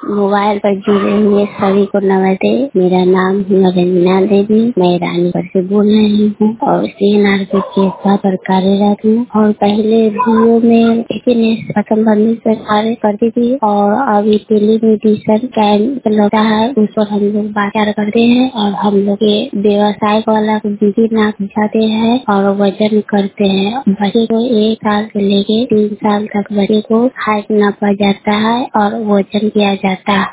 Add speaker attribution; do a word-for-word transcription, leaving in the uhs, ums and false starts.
Speaker 1: Mobile पर जुड़े हुए सभी को नमस्ते। मेरा नाम है रंजना देवी। मैं रानीगढ़ से बोल रही हूँ और सीएनआरपी के पद पर कार्यरत हूँ। और पहले जियो में फिटनेस संबंधित से कार्य करती थी और अभी टेलीमेडिसिन कैंप लगता है, उस पर हम लोग बात करते हैं और हम लोग ये व्यवसाय वाला विधि नाप दिखाते हैं और वजन करते हैं। बच्चे को एक साल से लेके तीन साल तक बच्चे को हाइट नापा जाता है और वजन किया जाता है।